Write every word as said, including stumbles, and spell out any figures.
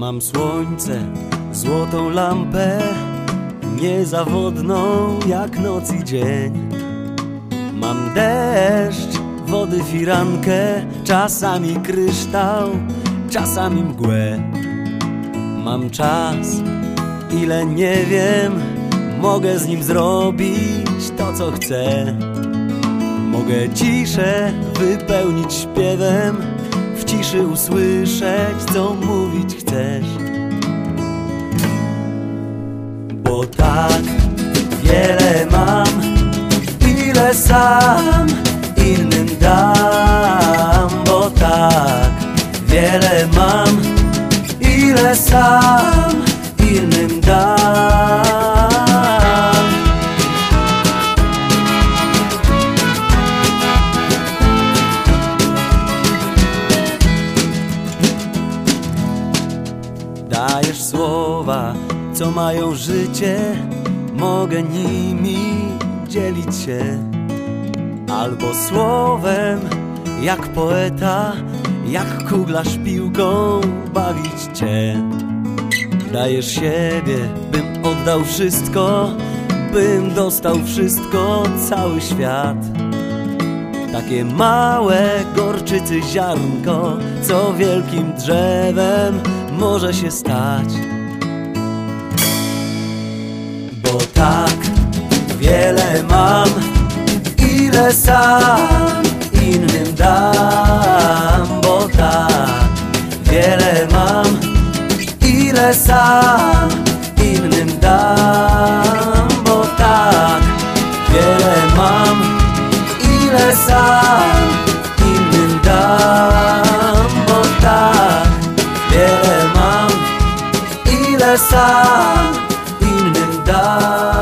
Mam słońce, złotą lampę, niezawodną jak noc i dzień. Mam deszcz, wody firankę, czasami kryształ, czasami mgłę. Mam czas, ile nie wiem, mogę z nim zrobić to, co chcę. Mogę ciszę wypełnić śpiewem, w ciszy usłyszeć, co mówić chcesz. Bo tak wiele mam, ile sam innym dam. Bo tak wiele mam, ile sam innym dam. Dajesz słowa, co mają życie, mogę nimi dzielić się. Albo słowem, jak poeta, jak kuglarz piłką bawić cię. Dajesz siebie, bym oddał wszystko, bym dostał wszystko, cały świat. Takie małe gorczycy ziarnko, co wielkim drzewem może się stać. Bo tak wiele mam, ile sam innym dam. Bo tak wiele mam, ile sam innym dam. Bo tak wiele mam, ile sam innym dam. Bo tak wiele mam, ile sam innym dam.